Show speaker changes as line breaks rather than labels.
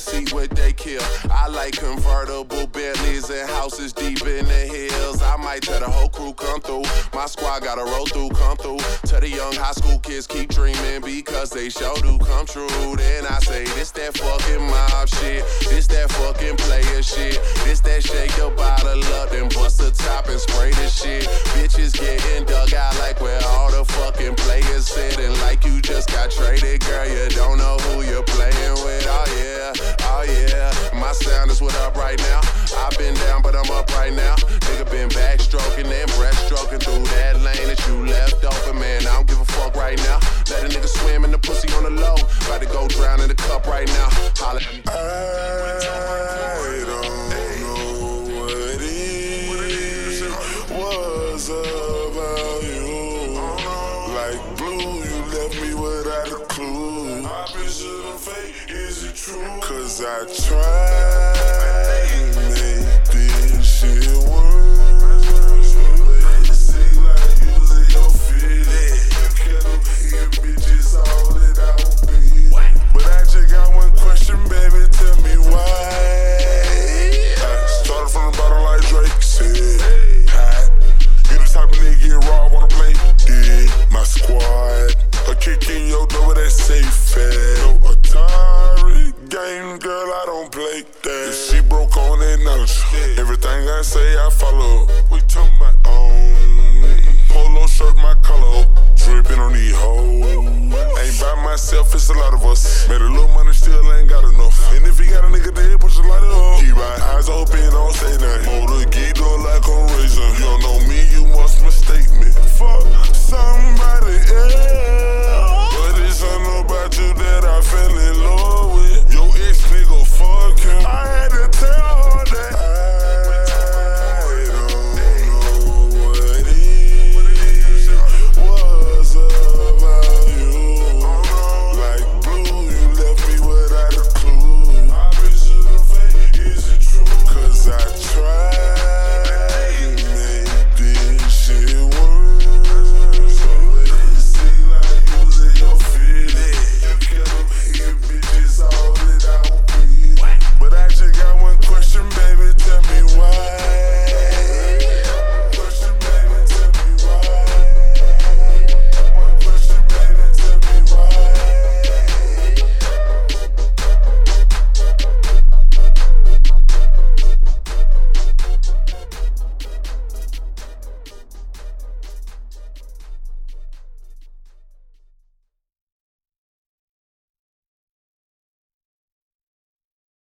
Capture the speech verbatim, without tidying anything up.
see what they kill. I like convertible Bentleys and houses deep in the hills. I might tell the whole crew come through. My squad gotta roll through, come through. Tell the young high school kids keep dreaming because they sure do come true. Then I say this that fucking mob shit, this that fucking player shit, this that shake the bottle up, then bust the top and spray the shit. Bitches getting dug out like where all the fucking players sitting, like you just got traded, girl. You don't know who you're playing with. Oh yeah, oh yeah. My sound is what up right now. I've been down, but I'm up right now. Nigga been backstroking and breaststroking through that lane that you left open, man. I don't give a fuck right now. Let a nigga swim in the pussy on the low. About to go drown in the cup right now. Holla at me.
I don't know what it was about you. Like blue, you left me without a clue. Opposite of fate, is it true? Cause I tried to make this shit work. It seem like using your feelings. You can't hear bitches all that I would be. But I just got one question, baby, tell me why. I started from the bottom like Drake said. Hot. You the type of nigga get raw, wanna play dead. My squad, a kick in your door, that safe fast. No Atari game, girl, I don't play that. If she broke on that knowledge, everything I say, I follow. We talking about on polo shirt, my color, dripping on these hoes. Ain't by myself, it's a lot of us. Made a little money, still ain't got enough. And if you got a nigga dead, put your light up. Keep my eyes open, don't say nothing. Motor geek, look like a